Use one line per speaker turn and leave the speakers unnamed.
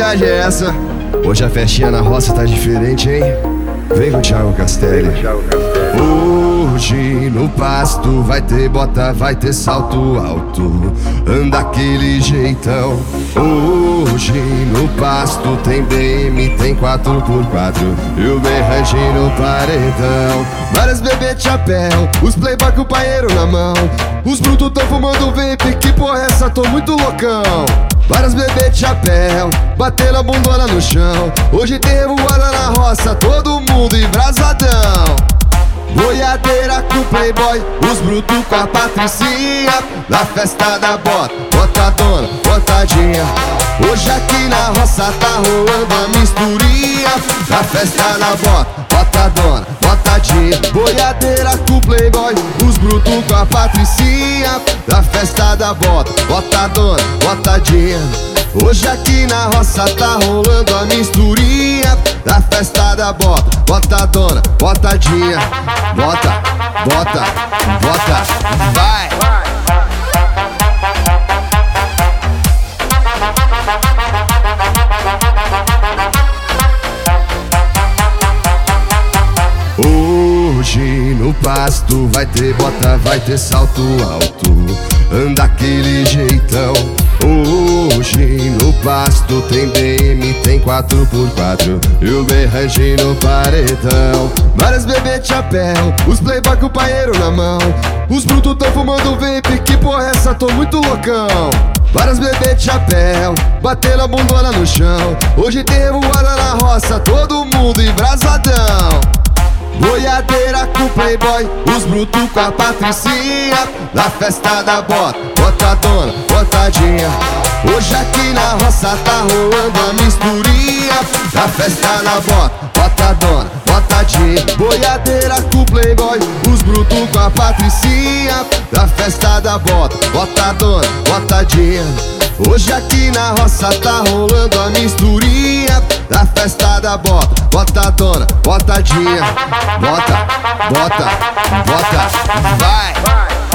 viagem é essa? Hoje a festinha na roça tá diferente, hein? Vem com o Thiago Castelli. Hoje no pasto vai ter bota, vai ter salto alto, anda aquele jeitão. Hoje no pasto tem BM, tem 4x4 e o berrante no paredão. Várias bebês de chapéu, os playboy com o paeiro na mão. Os brutos tão fumando vape, que porra é essa? Tô muito loucão. Várias bebês de chapéu, batendo a bundona no chão. Hoje tem revoada na roça, todo mundo embrasadão. Boiadeira com o playboy, os brutos com a patricinha. Na festa da bota, botadona, botadinha. Hoje aqui na roça tá rolando a misturinha. Na festa da bota, botadona, botadinha. Boiadeira com o playboy, os brutos com a patricinha. Na festa da bota, botadona, botadinha. Hoje aqui na roça tá rolando a misturinha. Na festa da bota, botadona, botadinha. Bota, bota, bota, vai! Hoje no pasto vai ter bota, vai ter salto alto, anda aquele jeitão. Hoje no pasto tem BM, tem 4x4 e o berrante no paredão. Várias bebês de chapéu, os playboy com o paeiro na mão. Os brutos tão fumando vape, que porra é essa? Tô muito loucão. Várias bebês de chapéu, batendo a bundona no chão. Hoje tem revoada na roça, todo mundo embrasadão. Boiadeira com o playboy, os brutos com a patricinha. Na festa da bota, botadona, botadinha. Hoje aqui na roça tá rolando a misturinha. Na festa da bota, botadona, botadinha. Boiadeira com o playboy, os brutos com a patricinha. Na festa da bota, botadona, botadinha. Hoje aqui na roça tá rolando a misturinha. Na festa da bota, botadona, botadinha. Bota, bota, bota, vai!